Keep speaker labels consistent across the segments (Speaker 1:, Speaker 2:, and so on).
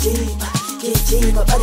Speaker 1: gijima bari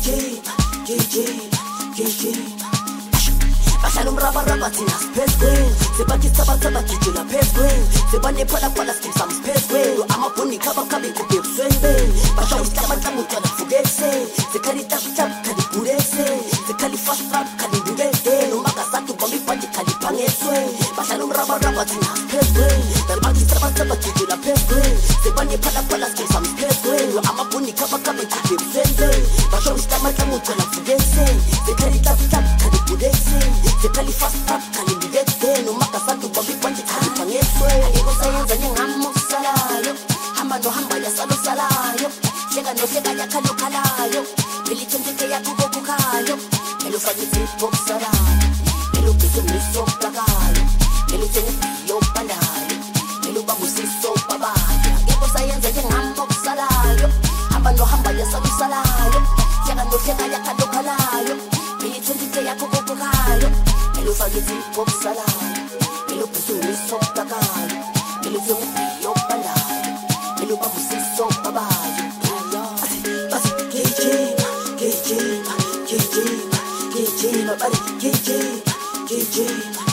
Speaker 1: gijima bahlala umrabaraba thina siphezweni sebakisabasaba gijula phezweni sebanephalaphala skim sam siphezweni amabhoni khabakhabe kubhebusweni beni bashaya isihlabahlaba utshwala fukekiseni sekhali itakuhlabu khali bhulekiseni sekhali fastrap khali ndulekeni umakasatu bamba ibhanti khali bhangesweni bahlala umrabaraba thina siphezweni sebakisabasaba gijula phezweni sebanephalaphala skim sam siphezweni amabhoni khabakhabe kubhebusweni beni bashaya isihlabahlaba utshwala fukekiseni sekhali itakuhlabu khali bhulekiseni sekhali fastrap khali ndulekeni umakasatu bamba ibhanti khali bhangesweni ayeko sayenza njengami okusalayo hamba nohamba yasalo salayo hleka nohleka yakhalokhalayo philithenteke yakho kokukhayo elufake izipho okusalayo elubhizimuso okuhlakayo eluthengibiyo okubandayo elubabusiso okubabayo ayeko sayenza njengami okusalayo hamba nohamba yasalo salayo hleka nohleka yakhalokhalayo philithenteke yakho kokukhayo elufake izipho okusalayo elubhizimuso okuhlakayo eluthengibiyo okubandayo elubabusiso okubabayo gijima bari gijima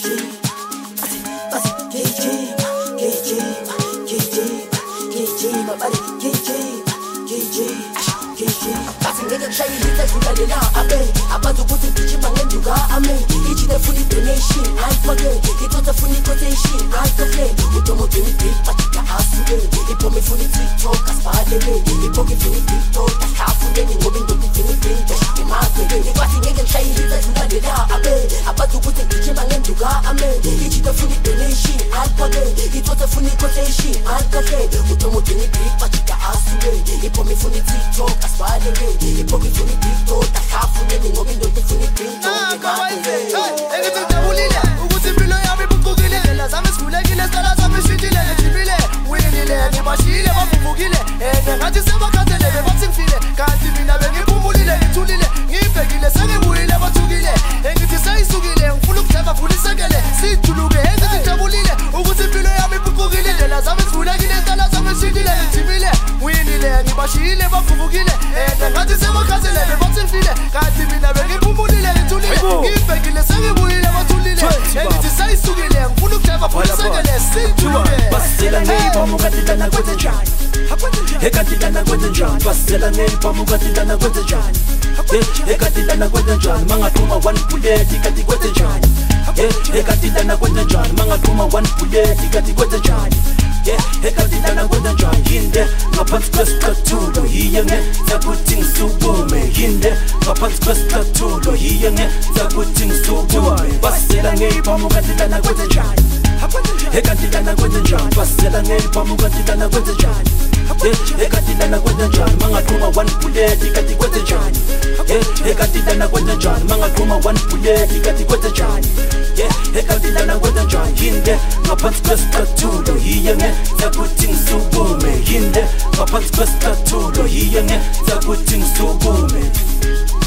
Speaker 1: bari gijima ngeke kushayelisa edlukalela abe abazi ukuthi gijima ngenduka ame ichite funi donation ayifake ithatha funi quotation ayifake utomotweni biphatika asuke ipome funi TikTok asibalele ipoke funi TikTok ahlafuleni ngoba indoda ifuni pinto imazeke ikwathi ngeke kushayelisa edlukalela abe abazi ukuthi gijima ngenduka ame ichite funi donation ayifake ithatha funi quotation ayifake utomotweni biphatika asuke ipome funi TikTok asibalele ipoke funi TikTok ahlafuleni ngoba indoda ifuni pinto
Speaker 2: engithi ngijabulile ukuthi impilo yami ibucukile indlela zami sivulekile sicala sami shintshile ngijibile winile ngibashile bavuvukile ngathi sebakhathele bebathi ngifile kanti mina bengiphumulile ngithulile ngibhekile sengibuyile bathukile engithi seyisukile ngifuna ukujeva vulisekele sijuluke engithi ngijabulile ukuthi impilo yami ibucukile indlela zami sivulekile sicala sami shintshile ngijibile winile ngibashile bavuvukile ngathi sebakhathele bebathi ngifile kanti mina bengiphumulile ngithulile ngibhekile sengibuyile bathulile engithi seyisukile ngifuna ukujeva vulisekele sijuluke
Speaker 3: basela ngeyibhamu katilana kwenze njani ekatilana kwenze njani basela ngeyibhamu katilana kwenze njani ekatilana kwenze njani mangaqhuma one bullet kanti kwenze njani ekatilana kwenze njani mangaqhuma one bullet kanti kwenze njani ekatilana kwenze njani yinde ngaphansi kwesicathulo yiye ngezakuthi ngisukume yinde ngaphansi kwesicathulo yiye ngezakuthi ngisukume basela ngeyibhamu katilana kwenze njani ekatilana kwenze njani basela ngeyibhamu katilana kwenze njani ekatilana kwenze njani mangaqhuma one bullet kanti kwenze njani ekatilana kwenze njani mangaqhuma one bullet kanti kwenze njani ekatilana kwenze njani yinde ngaphansi kwesicathulo yiye ngezakuthi ngisukume yinde ngaphansi kwesicathulo yiye ngezakuthi ngisukume